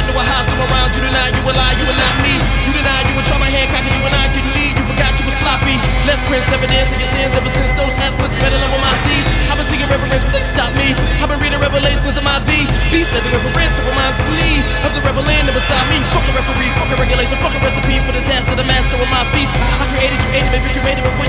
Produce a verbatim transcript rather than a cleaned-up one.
do a house, do around. You deny, you a lie, you are not me. You deny, you would try my hand, cocky, you and I, could you leave? You forgot you were sloppy. Left prints, evidence of your sins ever since those efforts better level my seas. I've been seeking reverence, please stop me. I've been reading revelations of my V. Beast of the reference, it reminds me of the rebel land that beside me. Fuck a referee, fuck a regulation, fuck a recipe for disaster. The master of my feast. I created you, ate it, maybe created before you